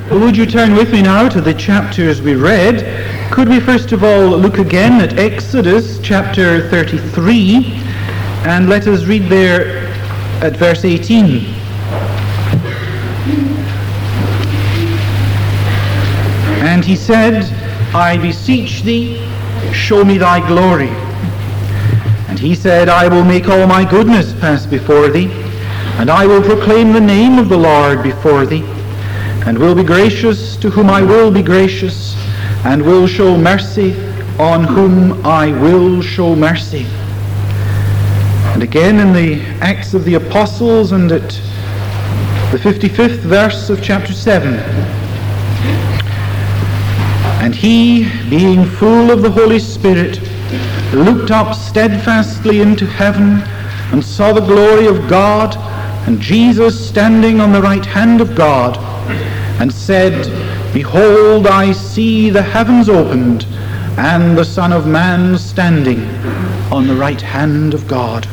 Would you turn with me now to the chapters we read? Could we first of all look again at Exodus chapter 33, and let us read there at verse 18. And he said, I beseech thee, show me thy glory. And he said, I will make all my goodness pass before thee, and I will proclaim the name of the Lord before thee, and will be gracious to whom I will be gracious, and will show mercy on whom I will show mercy. And again in the Acts of the Apostles and at the 55th verse of chapter 7. And he, being full of the Holy Spirit, looked up steadfastly into heaven, and saw the glory of God, and Jesus standing on the right hand of God, and said, Behold, I see the heavens opened, and the Son of Man standing on the right hand of God.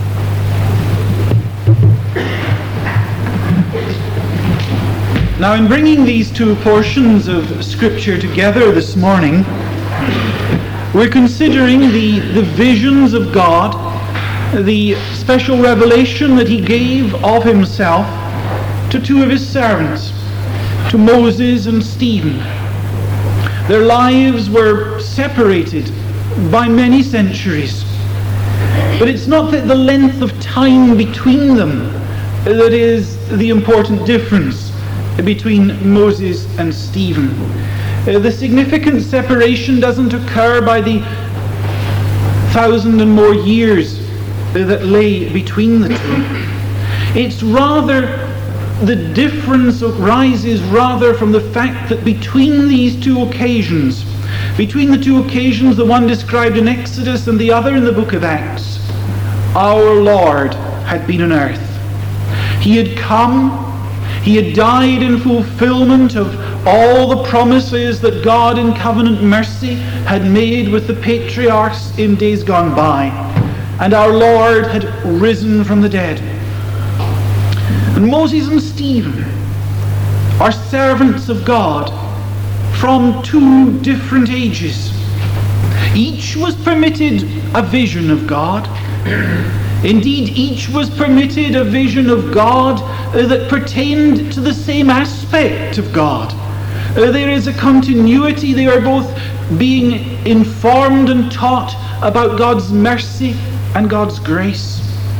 Now, in bringing these two portions of Scripture together this morning, we're considering the visions of God, the special revelation that he gave of himself to two of his servants, to Moses and Stephen. Their lives were separated by many centuries, but it's not that the length of time between them that is the important difference between Moses and Stephen. The significant separation doesn't occur by the 1,000 and more years that lay between the two. It's rather, the difference arises rather from the fact that between these two occasions, the one described in Exodus and the other in the book of Acts, our Lord had been on earth. He had come, he had died in fulfillment of all the promises that God in covenant mercy had made with the patriarchs in days gone by. And our Lord had risen from the dead. And Moses and Stephen are servants of God from two different ages. Each was permitted a vision of God. Indeed, each was permitted a vision of God that pertained to the same aspect of God. There is a continuity. They are both being informed and taught about God's mercy and God's grace.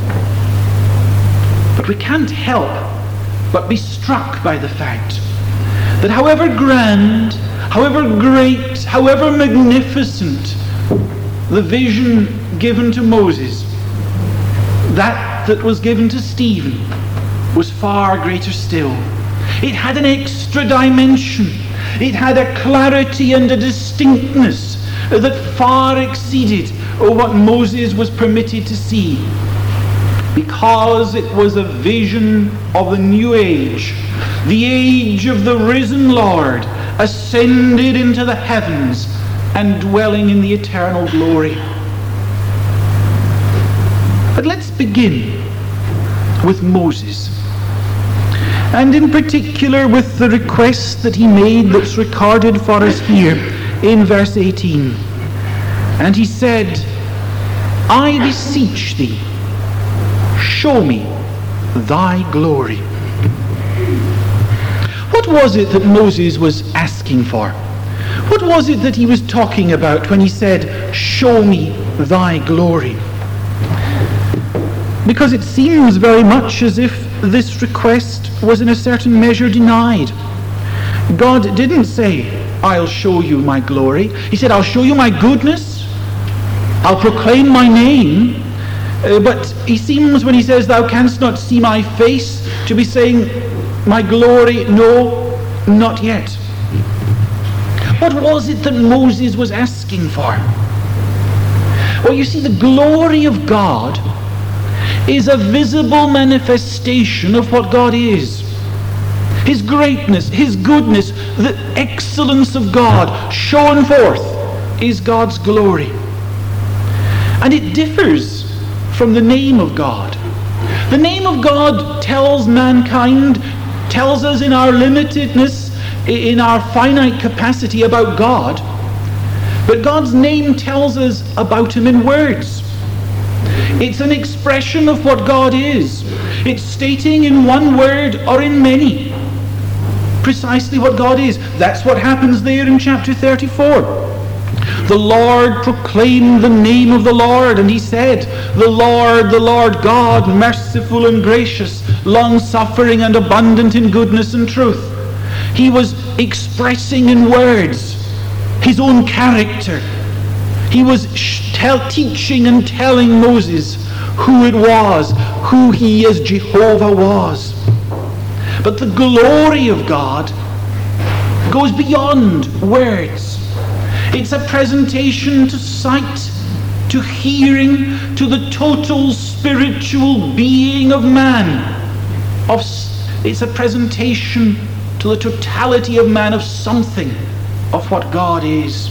But we can't help but be struck by the fact that however grand, however great, however magnificent the vision given to Moses, that was given to Stephen was far greater still. It had an extra dimension. It had a clarity and a distinctness that far exceeded what Moses was permitted to see, because it was a vision of the new age, the age of the risen Lord, ascended into the heavens and dwelling in the eternal glory. But let's begin with Moses, and in particular with the request that he made that's recorded for us here in verse 18. And he said, I beseech thee, show me thy glory. What was it that Moses was asking for? What was it that he was talking about when he said, show me thy glory? Because it seems very much as if this request was in a certain measure denied. God didn't say, I'll show you my glory. He said, I'll show you my goodness. I'll proclaim my name. But he seems, when he says, thou canst not see my face, to be saying, my glory, no, not yet. What was it that Moses was asking for? Well, you see, the glory of God is a visible manifestation of what God is. His greatness, his goodness, the excellence of God shown forth is God's glory. And it differs from the name of God. The name of God tells mankind, tells us in our limitedness, in our finite capacity about God, but God's name tells us about him in words. It's an expression of what God is. It's stating in one word or in many precisely what God is. That's what happens there in chapter 34. The Lord proclaimed the name of the Lord, and he said, the Lord God, merciful and gracious, long-suffering and abundant in goodness and truth. He was expressing in words his own character. He was teaching and telling Moses who it was, who he as Jehovah was. But the glory of God goes beyond words. It's a presentation to sight, to hearing, to the total spiritual being of man. It's a presentation to the totality of man of something of what God is.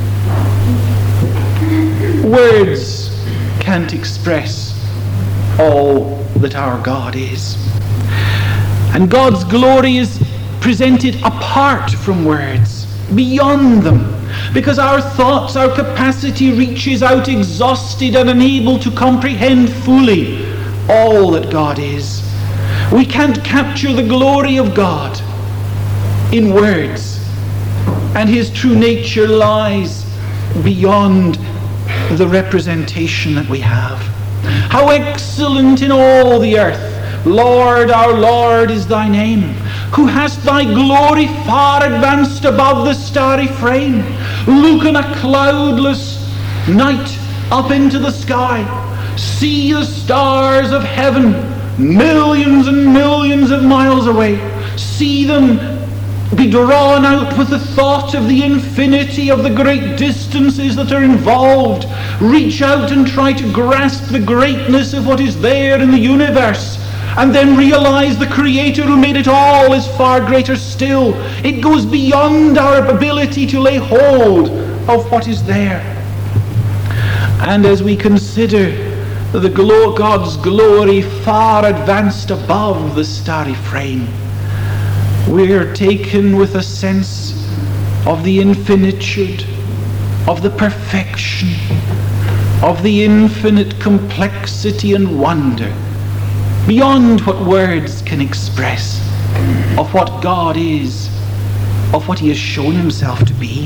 Words can't express all that our God is. And God's glory is presented apart from words, beyond them, because our thoughts, our capacity reaches out exhausted and unable to comprehend fully all that God is. We can't capture the glory of God in words, and his true nature lies beyond the representation that we have. How excellent in all the earth, Lord, our Lord, is thy name, who hast thy glory far advanced above the starry frame. Look on a cloudless night up into the sky. See the stars of heaven, millions and millions of miles away. See them be drawn out with the thought of the infinity of the great distances that are involved. Reach out and try to grasp the greatness of what is there in the universe, and then realize the Creator who made it all is far greater still. It goes beyond our ability to lay hold of what is there. And as we consider God's glory far advanced above the starry frame, we're taken with a sense of the infinitude, of the perfection, of the infinite complexity and wonder, beyond what words can express, of what God is, of what he has shown himself to be.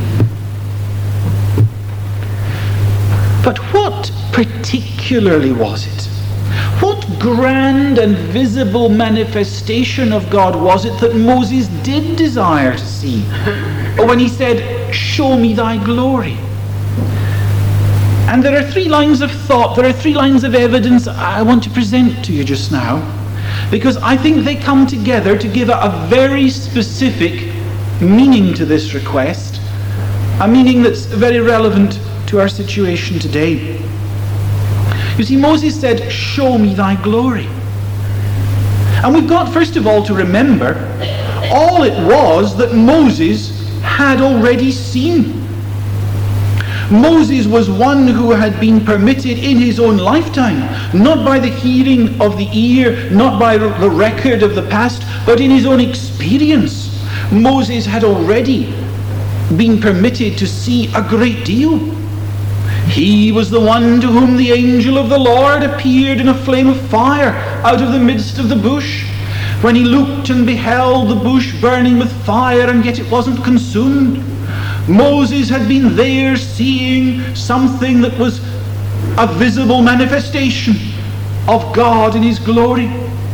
But what particularly was it? What grand and visible manifestation of God was it that Moses did desire to see? Or when he said, show me thy glory. And there are three lines of thought, there are three lines of evidence I want to present to you just now, because I think they come together to give a very specific meaning to this request, a meaning that's very relevant to our situation today. You see, Moses said, show me thy glory. And we've got, first of all, to remember all it was that Moses had already seen. Moses was one who had been permitted in his own lifetime, not by the hearing of the ear, not by the record of the past, but in his own experience. Moses had already been permitted to see a great deal. He was the one to whom the angel of the Lord appeared in a flame of fire out of the midst of the bush, when he looked and beheld the bush burning with fire, and yet it wasn't consumed. Moses had been there seeing something that was a visible manifestation of God in his glory.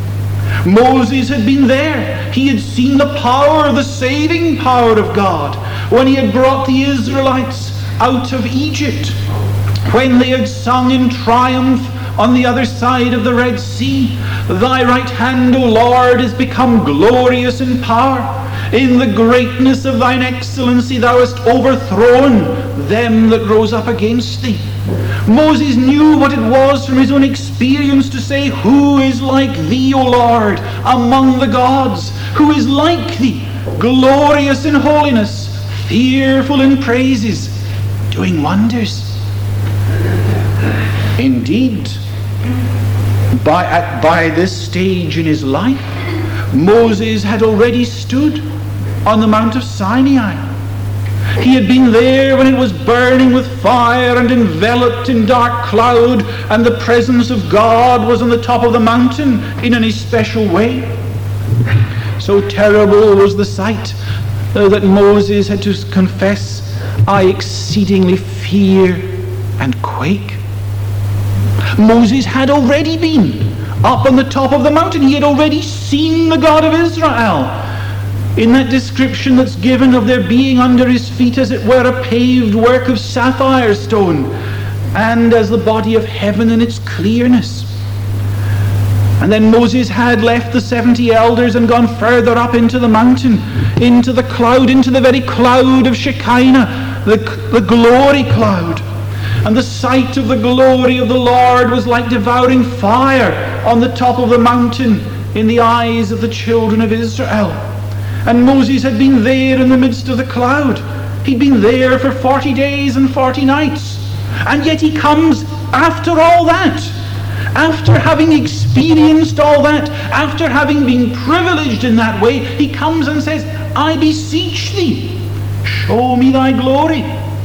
Moses had been there. He had seen the power, the saving power of God, when he had brought the Israelites out of Egypt, when they had sung in triumph on the other side of the Red Sea. Thy right hand, O Lord, is become glorious in power. In the greatness of thine excellency thou hast overthrown them that rose up against thee. Moses knew what it was from his own experience to say, who is like thee, O Lord, among the gods? Who is like thee, glorious in holiness, fearful in praises, doing wonders? Indeed, by this stage in his life, Moses had already stood on the Mount of Sinai. He had been there when it was burning with fire and enveloped in dark cloud, and the presence of God was on the top of the mountain in any special way. So terrible was the sight that Moses had to confess, "I exceedingly fear and quake." Moses had already been up on the top of the mountain. He had already seen the God of Israel. In that description that's given of their being under his feet as it were a paved work of sapphire stone, and as the body of heaven in its clearness. And then Moses had left the 70 elders and gone further up into the mountain, into the cloud, into the very cloud of Shekinah, the glory cloud. And the sight of the glory of the Lord was like devouring fire on the top of the mountain in the eyes of the children of Israel. And Moses had been there in the midst of the cloud. He'd been there for 40 days and 40 nights. And yet he comes after all that, after having experienced all that, after having been privileged in that way, he comes and says, "I beseech thee, show me thy glory."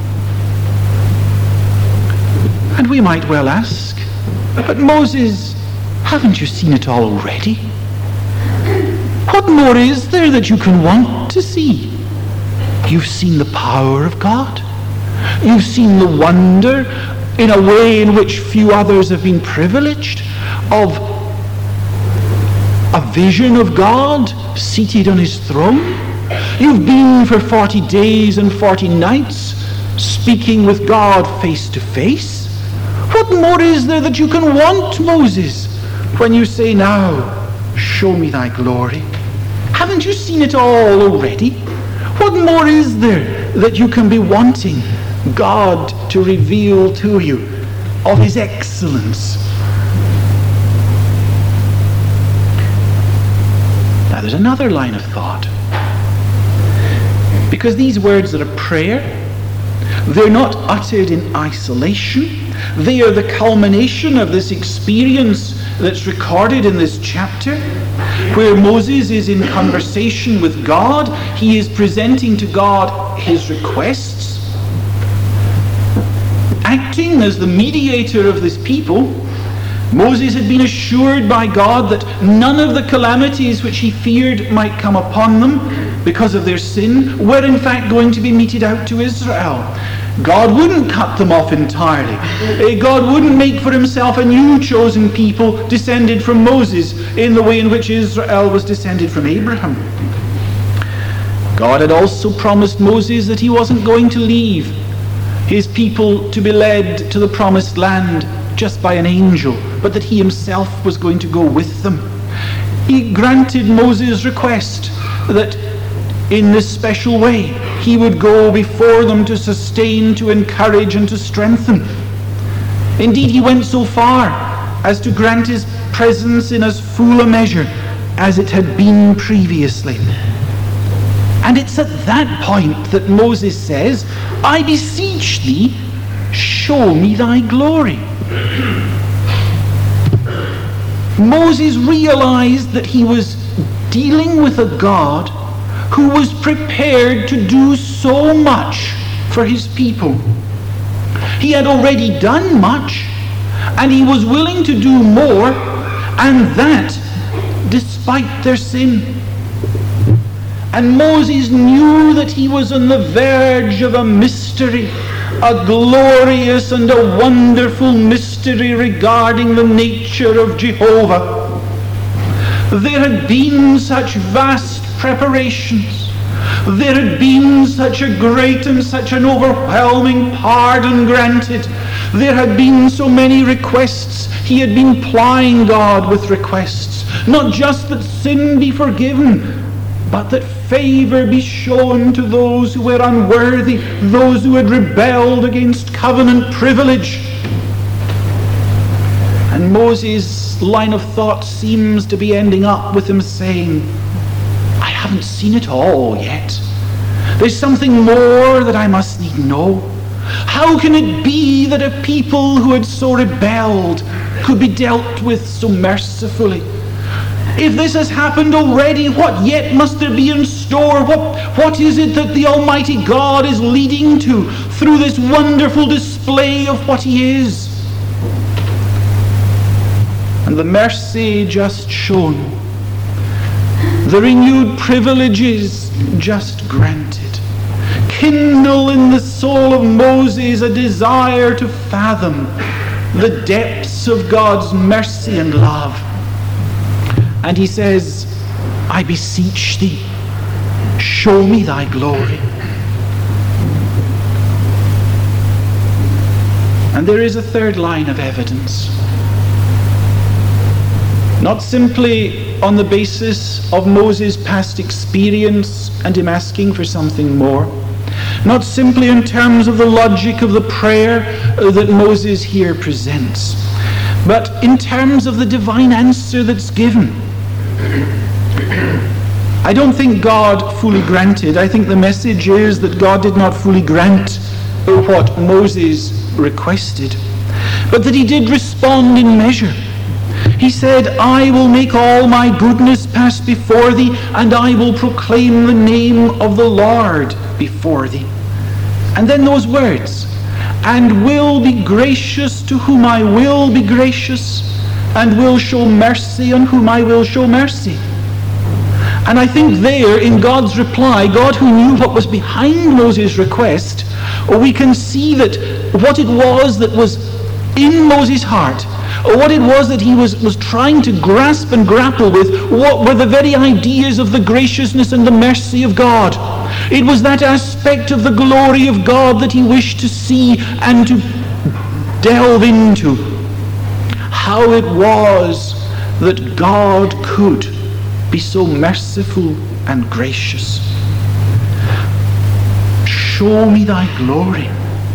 And we might well ask, "But Moses, haven't you seen it all already? What more is there that you can want to see? You've seen the power of God. You've seen the wonder, in a way in which few others have been privileged, of a vision of God seated on his throne. You've been for 40 days and 40 nights speaking with God face to face. What more is there that you can want, Moses, when you say, 'Now, show me thy glory'? Haven't you seen it all already? What more is there that you can be wanting God to reveal to you of his excellence?" Now there's another line of thought. Because these words are a prayer, they're not uttered in isolation. They are the culmination of this experience that's recorded in this chapter, where Moses is in conversation with God. He is presenting to God his requests, acting as the mediator of this people. Moses had been assured by God that none of the calamities which he feared might come upon them because of their sin were in fact going to be meted out to Israel. God wouldn't cut them off entirely. God wouldn't make for himself a new chosen people descended from Moses in the way in which Israel was descended from Abraham. God had also promised Moses that he wasn't going to leave his people to be led to the promised land just by an angel, but that he himself was going to go with them. He granted Moses' request that in this special way he would go before them to sustain, to encourage, and to strengthen. Indeed, he went so far as to grant his presence in as full a measure as it had been previously. And it's at that point that Moses says, "I beseech thee, show me thy glory." Moses realized that he was dealing with a God who was prepared to do so much for his people. He had already done much, and he was willing to do more, and that despite their sin. And Moses knew that he was on the verge of a mystery, a glorious and a wonderful mystery regarding the nature of Jehovah. There had been such vast preparations. There had been such a great and such an overwhelming pardon granted. There had been so many requests. He had been plying God with requests. Not just that sin be forgiven, but that favor be shown to those who were unworthy, those who had rebelled against covenant privilege. And Moses' line of thought seems to be ending up with him saying, "I haven't seen it all yet. There's something more that I must need know. How can it be that a people who had so rebelled could be dealt with so mercifully? If this has happened already, what yet must there be in store store? What is it that the Almighty God is leading to through this wonderful display of what he is? And the mercy just shown, the renewed privileges just granted, kindle in the soul of Moses a desire to fathom the depths of God's mercy and love. And he says, I beseech thee, show me thy glory. And there is a third line of evidence. Not simply on the basis of Moses' past experience and him asking for something more. Not simply in terms of the logic of the prayer that Moses here presents, but in terms of the divine answer that's given. I don't think God fully granted. I think the message is that God did not fully grant what Moses requested, but that he did respond in measure. He said, I will make all my goodness pass before thee, and I will proclaim the name of the Lord before thee. And then those words, and will be gracious to whom I will be gracious, and will show mercy on whom I will show mercy. And I think there, in God's reply, God who knew what was behind Moses' request, we can see that what it was that was in Moses' heart, or what it was that he was trying to grasp and grapple with, what were the very ideas of the graciousness and the mercy of God. It was that aspect of the glory of God that he wished to see and to delve into. How it was that God could be so merciful and gracious. Show me thy glory.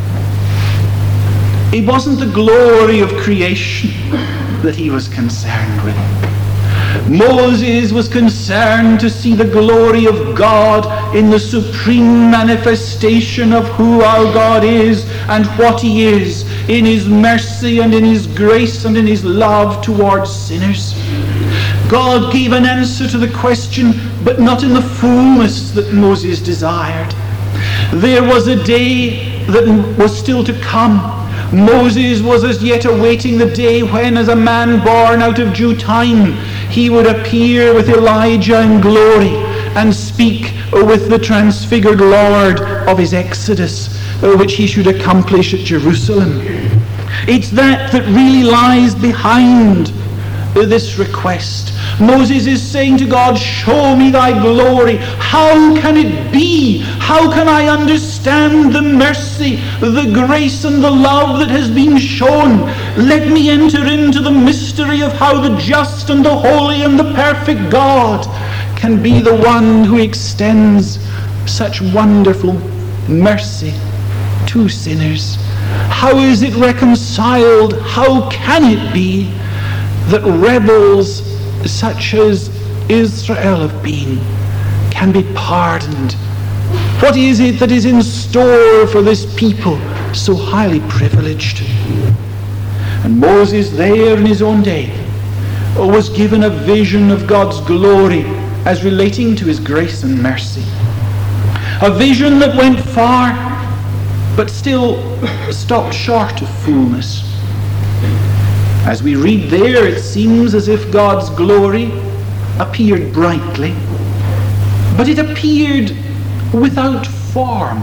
It wasn't the glory of creation that he was concerned with. Moses was concerned to see the glory of God in the supreme manifestation of who our God is and what he is, in his mercy and in his grace and in his love towards sinners. God gave an answer to the question, but not in the fullness that Moses desired. There was a day that was still to come. Moses was as yet awaiting the day when, as a man born out of due time, he would appear with Elijah in glory and speak with the transfigured Lord of his exodus, which he should accomplish at Jerusalem. It's that really lies behind this request. Moses is saying to God, show me thy glory. How can it be? How can I understand the mercy, the grace and the love that has been shown? Let me enter into the mystery of how the just and the holy and the perfect God can be the one who extends such wonderful mercy to sinners. How is it reconciled? How can it be that rebels such as Israel have been can be pardoned? What is it that is in store for this people so highly privileged? And Moses there in his own day was given a vision of God's glory as relating to his grace and mercy. A vision that went far but still stopped short of fullness. As we read there, it seems as if God's glory appeared brightly, but it appeared without form.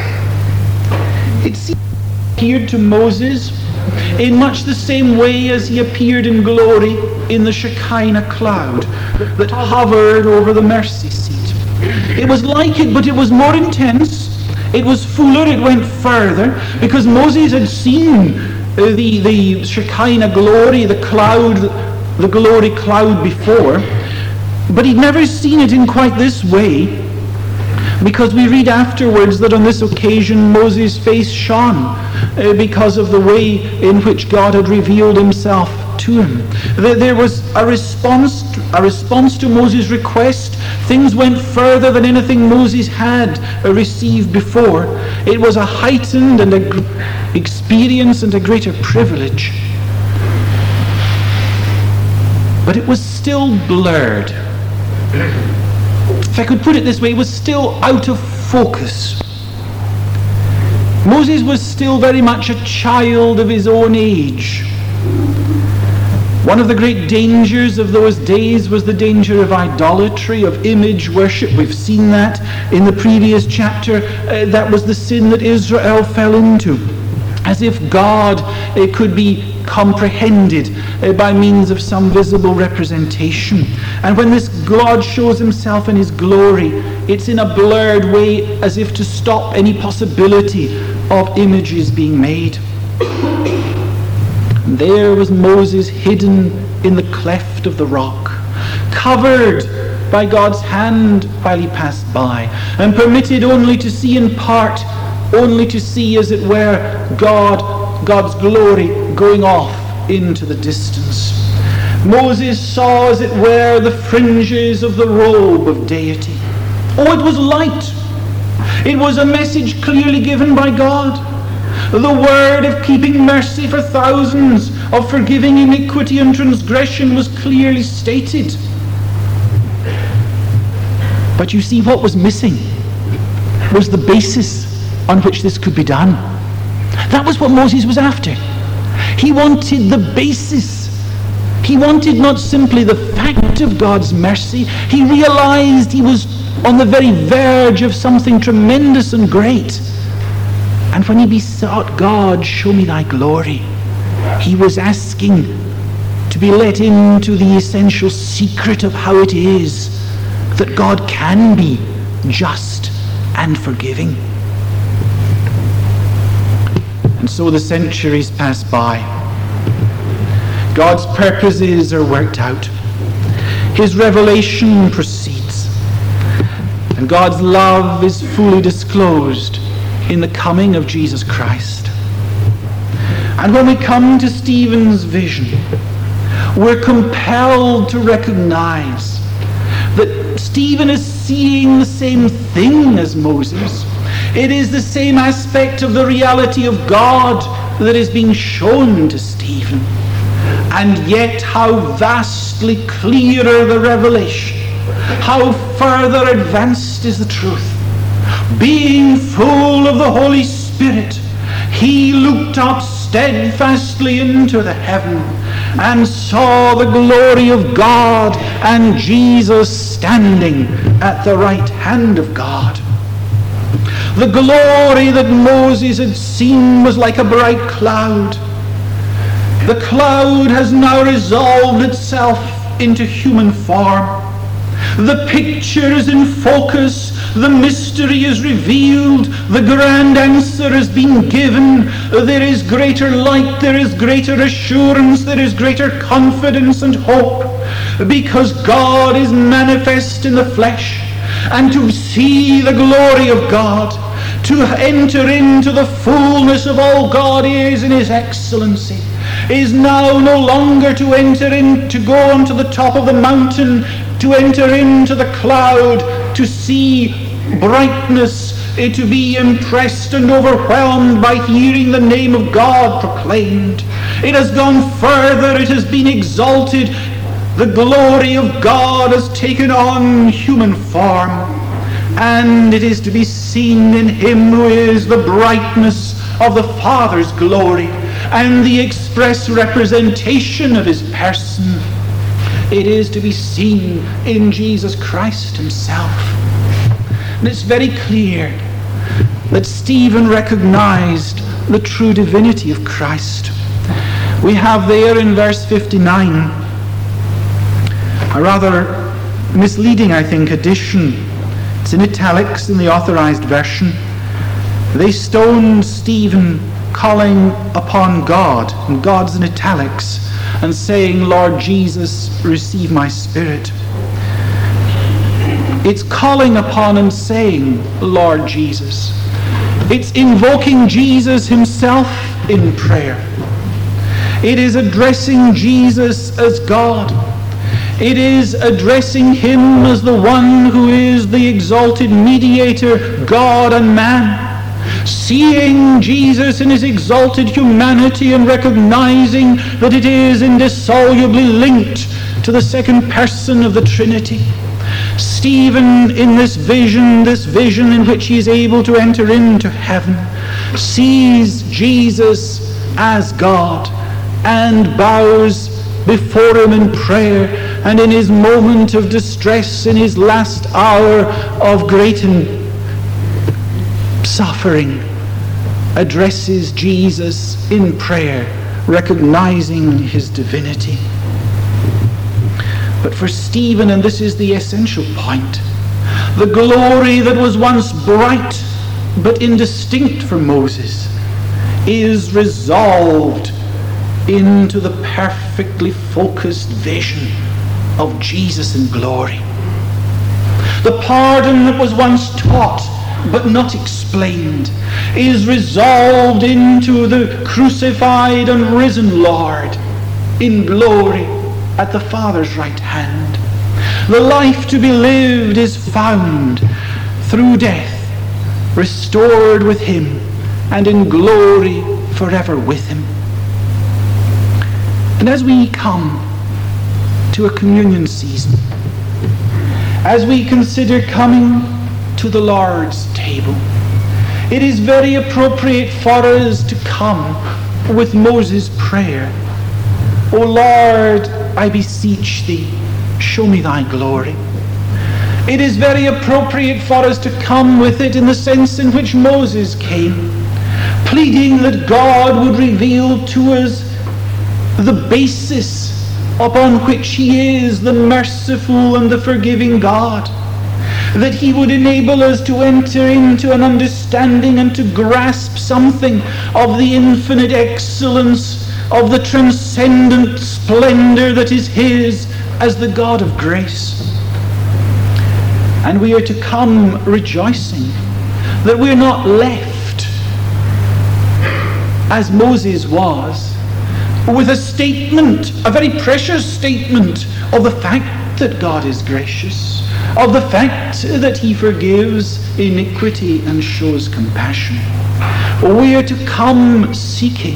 It appeared to Moses in much the same way as he appeared in glory in the Shekinah cloud that hovered over the mercy seat. It was like it, but it was more intense. It was fuller, it went further, because Moses had seen the Shekinah glory, the cloud, the glory cloud before, but he'd never seen it in quite this way, because we read afterwards that on this occasion Moses' face shone because of the way in which God had revealed himself to him. There was a response to Moses' request. Things went further than anything Moses had received before. It was a heightened and experience and a greater privilege. But it was still blurred. if I could put it this way, was still out of focus. Moses was still very much a child of his own age. One of the great dangers of those days was the danger of idolatry, of image worship. We've seen that in the previous chapter. That was the sin that Israel fell into. As if God could be comprehended by means of some visible representation. And when this God shows himself in his glory, it's in a blurred way, as if to stop any possibility of images being made. And there was Moses hidden in the cleft of the rock, covered by God's hand while he passed by, and permitted only to see in part, only to see, as it were, God's glory going off into the distance. Moses saw, as it were, the fringes of the robe of deity. Oh, it was light. It was a message clearly given by God. The word of keeping mercy for thousands, of forgiving iniquity and transgression was clearly stated. But you see, what was missing was the basis on which this could be done. That was what Moses was after. He wanted the basis. He wanted not simply the fact of God's mercy. He realized he was on the very verge of something tremendous and great. And when he besought God, show me thy glory, he was asking to be let into the essential secret of how it is that God can be just and forgiving. And so the centuries pass by. God's purposes are worked out. His revelation proceeds. And God's love is fully disclosed in the coming of Jesus Christ. And when we come to Stephen's vision, we're compelled to recognize that Stephen is seeing the same thing as Moses. It is the same aspect of the reality of God that is being shown to Stephen. And yet how vastly clearer the revelation, how further advanced is the truth. Being full of the Holy Spirit, he looked up steadfastly into the heaven and saw the glory of God and Jesus standing at the right hand of God. The glory that Moses had seen was like a bright cloud. The cloud has now resolved itself into human form. The picture is in focus. The mystery is revealed. The grand answer has been given. There is greater light. There is greater assurance. There is greater confidence and hope. Because God is manifest in the flesh. And to see the glory of God, to enter into the fullness of all God is in his excellency, is now no longer to enter in, to go onto the top of the mountain, to enter into the cloud, to see brightness, to be impressed and overwhelmed by hearing the name of God proclaimed. It has gone further, it has been exalted. The glory of God has taken on human form, and it is to be seen in him who is the brightness of the Father's glory and the express representation of his person. It is to be seen in Jesus Christ himself. And it's very clear that Stephen recognized the true divinity of Christ. We have there in verse 59 a rather misleading, I think, addition. It's in italics in the Authorized Version. They stoned Stephen, calling upon God, and God's in italics, and saying, Lord Jesus, receive my spirit. It's calling upon and saying, Lord Jesus. It's invoking Jesus himself in prayer. It is addressing Jesus as God. It is addressing him as the one who is the exalted mediator, God and man. Seeing Jesus in his exalted humanity and recognizing that it is indissolubly linked to the second person of the Trinity. Stephen, in this vision in which he is able to enter into heaven, sees Jesus as God and bows before him in prayer, and in his moment of distress, in his last hour of great suffering, addresses Jesus in prayer, recognizing his divinity. But for Stephen, and this is the essential point, the glory that was once bright but indistinct for Moses is resolved into the perfectly focused vision of Jesus in glory. The pardon that was once taught but not explained is resolved into the crucified and risen Lord in glory at the Father's right hand. The life to be lived is found through death, restored with him, and in glory forever with him. And as we come to a communion season, as we consider coming to the Lord's table, it is very appropriate for us to come with Moses' prayer. O Lord, I beseech thee, show me thy glory. It is very appropriate for us to come with it in the sense in which Moses came, pleading that God would reveal to us the basis upon which he is the merciful and the forgiving God, that he would enable us to enter into an understanding and to grasp something of the infinite excellence, of the transcendent splendor that is his as the God of grace. And we are to come rejoicing that we're not left, as Moses was, with a statement, a very precious statement of the fact that God is gracious, of the fact that he forgives iniquity and shows compassion. We are to come seeking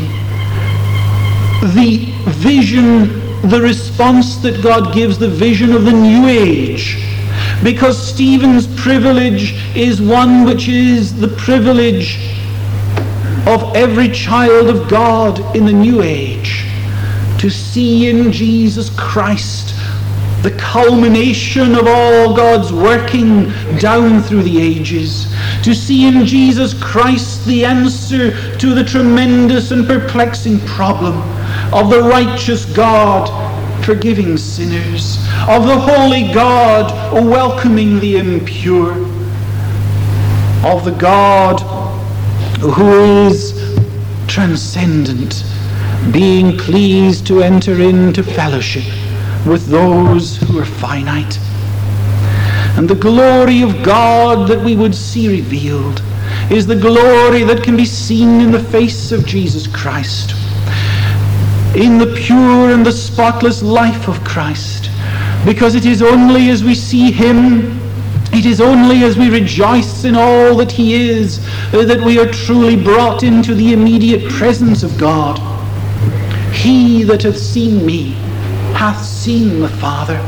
the vision, the response that God gives, the vision of the new age, because Stephen's privilege is one which is the privilege of every child of God in the new age, to see in Jesus Christ the culmination of all God's working down through the ages, to see in Jesus Christ the answer to the tremendous and perplexing problem of the righteous God forgiving sinners, of the holy God welcoming the impure, of the God who is transcendent, being pleased to enter into fellowship with those who are finite. And the glory of God that we would see revealed is the glory that can be seen in the face of Jesus Christ, in the pure and the spotless life of Christ, because it is only as we see him, it is only as we rejoice in all that he is, that we are truly brought into the immediate presence of God. He that hath seen me hath seen the Father.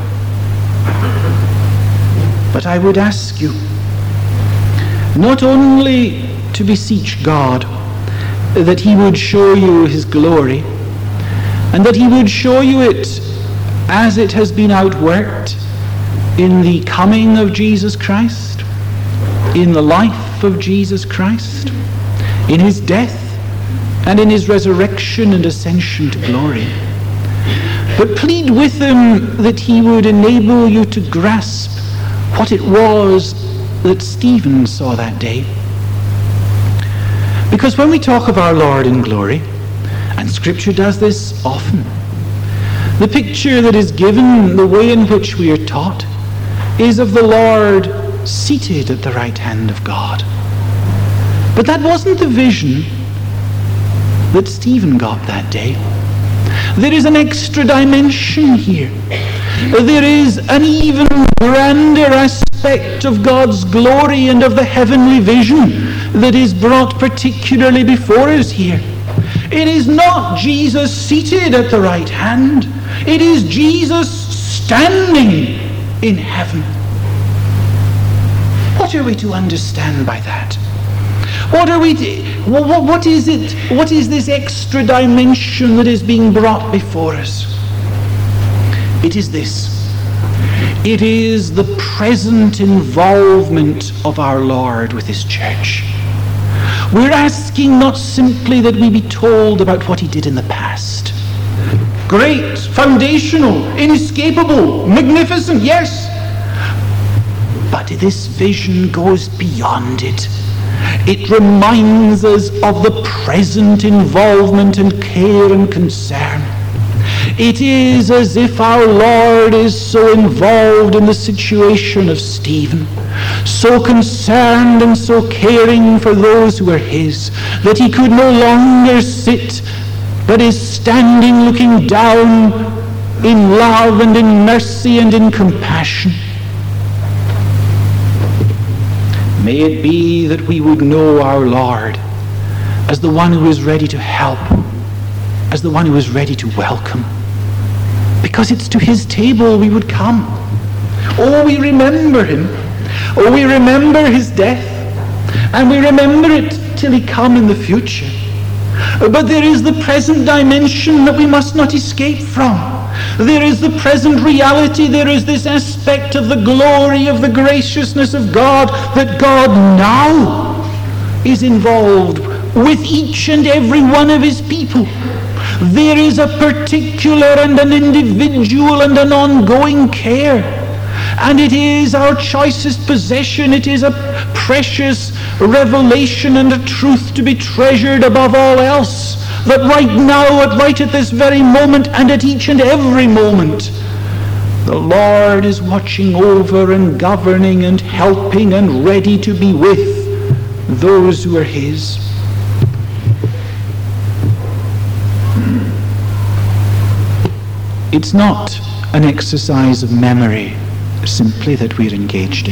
But I would ask you not only to beseech God that he would show you his glory, and that he would show you it as it has been outworked in the coming of Jesus Christ, in the life of Jesus Christ, in his death, and in his resurrection and ascension to glory. But plead with him that he would enable you to grasp what it was that Stephen saw that day. Because when we talk of our Lord in glory, and Scripture does this often, the picture that is given, the way in which we are taught, is of the Lord seated at the right hand of God. But that wasn't the vision that Stephen got that day. There is an extra dimension here. There is an even grander aspect of God's glory and of the heavenly vision that is brought particularly before us here. It is not Jesus seated at the right hand. It is Jesus standing in heaven. What are we to understand by that? What is it? What is this extra dimension that is being brought before us? It is this. It is the present involvement of our Lord with His church. We're asking not simply that we be told about what He did in the past. Great, foundational, inescapable, magnificent, yes. But this vision goes beyond it. It reminds us of the present involvement and care and concern. It is as if our Lord is so involved in the situation of Stephen, so concerned and so caring for those who are His, that He could no longer sit, but is standing looking down in love and in mercy and in compassion. May it be that we would know our Lord as the one who is ready to help, as the one who is ready to welcome. Because it's to His table we would come. Oh, we remember Him. Oh, we remember His death. And we remember it till He come in the future. But there is the present dimension that we must not escape from. There is the present reality. There is this aspect of the glory, of the graciousness of God, that God now is involved with each and every one of His people. There is a particular and an individual and an ongoing care. And it is our choicest possession. It is a precious revelation and a truth to be treasured above all else. That right now, right at this very moment, and at each and every moment, the Lord is watching over and governing and helping and ready to be with those who are His. It's not an exercise of memory simply that we're engaged in.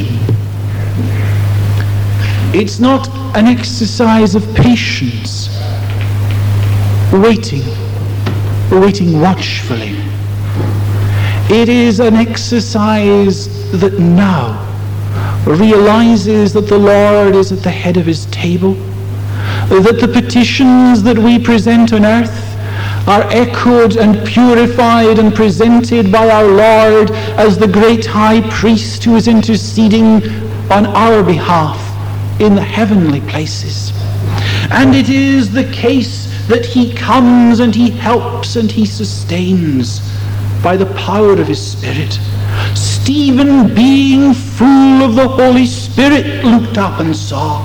It's not an exercise of patience, waiting watchfully. It is an exercise that now realizes that the Lord is at the head of His table, that the petitions that we present on earth are echoed and purified and presented by our Lord as the great high priest who is interceding on our behalf in the heavenly places. And it is the case that He comes and He helps and He sustains by the power of His Spirit. Stephen, being full of the Holy Spirit, looked up and saw.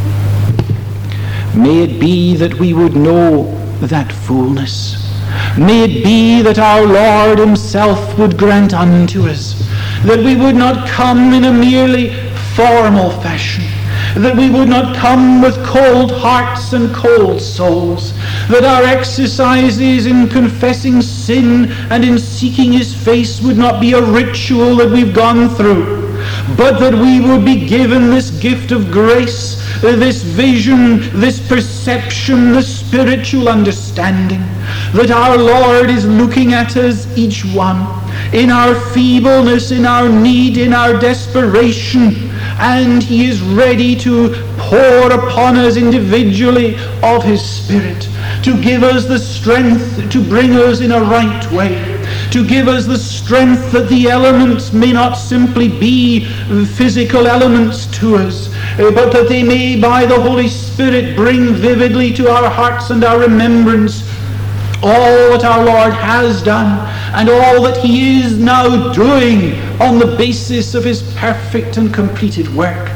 May it be that we would know that fullness. May it be that our Lord Himself would grant unto us that we would not come in a merely formal fashion, that we would not come with cold hearts and cold souls, that our exercises in confessing sin and in seeking His face would not be a ritual that we've gone through, but that we would be given this gift of grace, this vision, this perception, this spiritual understanding, that our Lord is looking at us, each one, in our feebleness, in our need, in our desperation, and He is ready to pour upon us individually of His Spirit, to give us the strength to bring us in a right way, to give us the strength that the elements may not simply be physical elements to us, but that they may, by the Holy Spirit, bring vividly to our hearts and our remembrance all that our Lord has done and all that He is now doing on the basis of His perfect and completed work.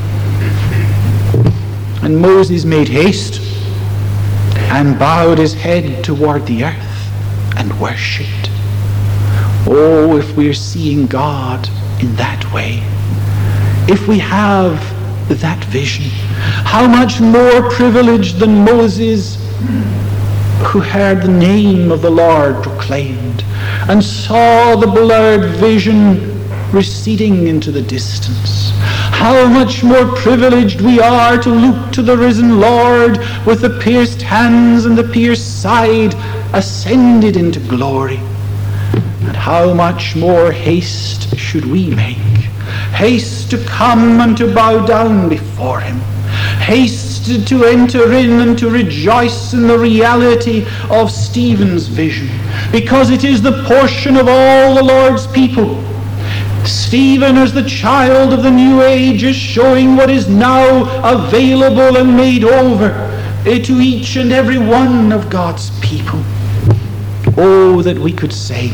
And Moses made haste and bowed his head toward the earth and worshipped. Oh, if we're seeing God in that way, if we have that vision, how much more privileged than Moses, who heard the name of the Lord proclaimed and saw the blurred vision receding into the distance. How much more privileged we are to look to the risen Lord with the pierced hands and the pierced side ascended into glory. And how much more haste should we make? Haste to come and to bow down before him. Haste to enter in and to rejoice in the reality of Stephen's vision, because it is the portion of all the Lord's people. Stephen, as the child of the new age, is showing what is now available and made over to each and every one of God's people. Oh, that we could say,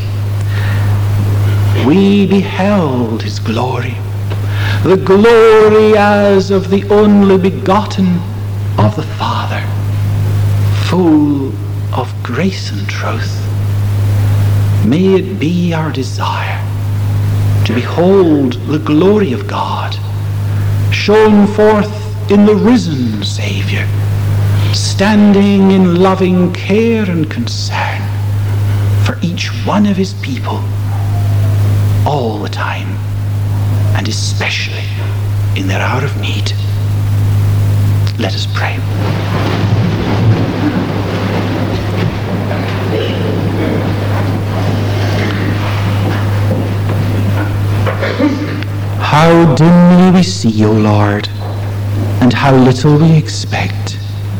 we beheld his glory, the glory as of the only begotten of the Father, full of grace and truth. May it be our desire to behold the glory of God shone forth in the risen Saviour, standing in loving care and concern for each one of his people all the time, and especially in their hour of need. Let us pray. How dimly we see, O Lord, and how little we expect.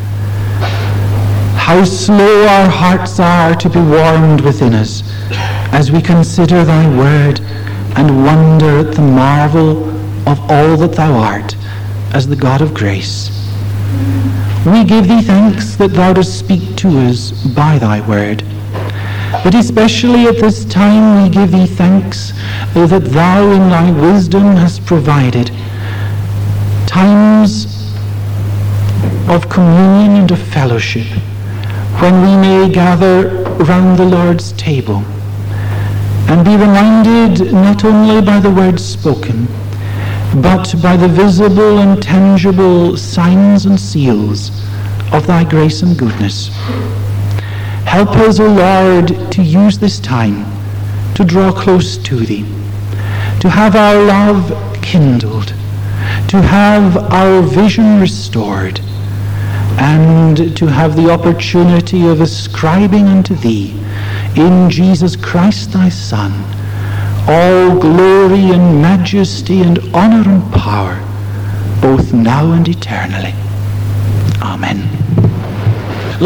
How slow our hearts are to be warmed within us as we consider thy word and wonder at the marvel of all that thou art as the God of grace. We give thee thanks that thou dost speak to us by thy word. But especially at this time we give thee thanks that thou in thy wisdom hast provided times of communion and of fellowship when we may gather round the Lord's table and be reminded not only by the words spoken, but by the visible and tangible signs and seals of thy grace and goodness. Help us, O Lord, to use this time to draw close to thee, to have our love kindled, to have our vision restored, and to have the opportunity of ascribing unto thee, in Jesus Christ thy Son, all glory and majesty and honor and power, both now and eternally. Amen.